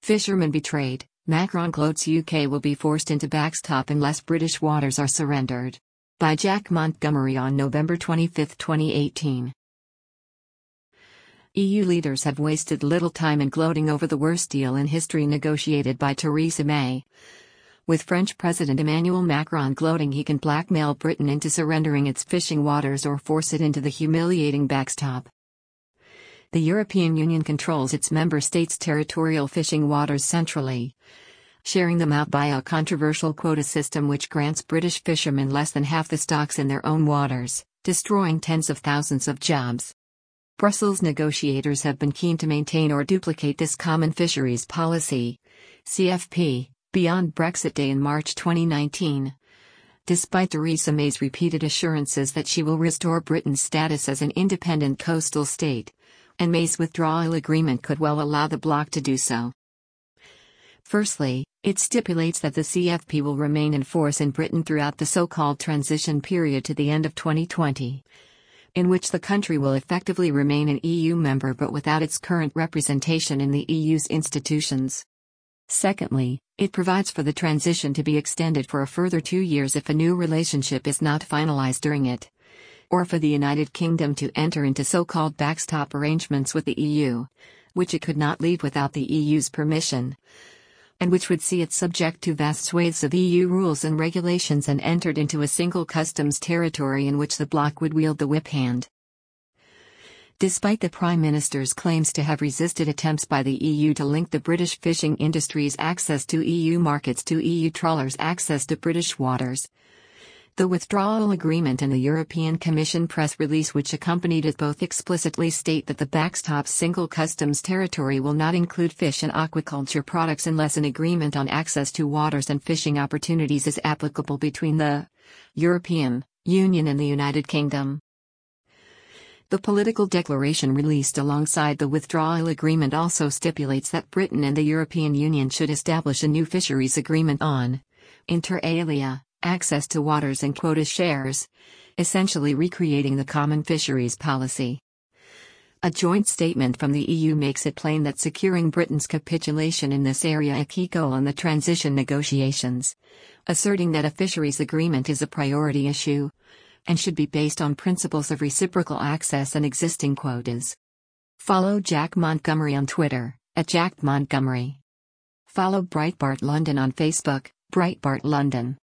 Fishermen betrayed, Macron gloats UK will be forced into backstop unless British waters are surrendered. By Jack Montgomery on November 25, 2018. EU leaders have wasted little time in gloating over the worst deal in history negotiated by Theresa May. With French President Emmanuel Macron gloating he can blackmail Britain into surrendering its fishing waters or force it into the humiliating backstop. The European Union controls its member states' territorial fishing waters centrally, sharing them out by a controversial quota system which grants British fishermen less than half the stocks in their own waters, destroying tens of thousands of jobs. Brussels negotiators have been keen to maintain or duplicate this common fisheries policy, CFP, beyond Brexit Day in March 2019. Despite Theresa May's repeated assurances that she will restore Britain's status as an independent coastal state, and May's withdrawal agreement could well allow the bloc to do so. Firstly, it stipulates that the CFP will remain in force in Britain throughout the so-called transition period to the end of 2020, in which the country will effectively remain an EU member but without its current representation in the EU's institutions. Secondly, it provides for the transition to be extended for a further 2 years if a new relationship is not finalized during it, or for the United Kingdom to enter into so-called backstop arrangements with the EU, which it could not leave without the EU's permission, and which would see it subject to vast swathes of EU rules and regulations and entered into a single customs territory in which the bloc would wield the whip hand. Despite the Prime Minister's claims to have resisted attempts by the EU to link the British fishing industry's access to EU markets to EU trawlers' access to British waters, the withdrawal agreement and the European Commission press release which accompanied it both explicitly state that the backstop's single customs territory will not include fish and aquaculture products unless an agreement on access to waters and fishing opportunities is applicable between the European Union and the United Kingdom. The political declaration released alongside the withdrawal agreement also stipulates that Britain and the European Union should establish a new fisheries agreement on, inter alia, access to waters and quota shares, essentially recreating the common fisheries policy. A joint statement from the EU makes it plain that securing Britain's capitulation in this area is a key goal in the transition negotiations, asserting that a fisheries agreement is a priority issue, and should be based on principles of reciprocal access and existing quotas. Follow Jack Montgomery on Twitter, @JackMontgomery. Follow Breitbart London on Facebook, Breitbart London.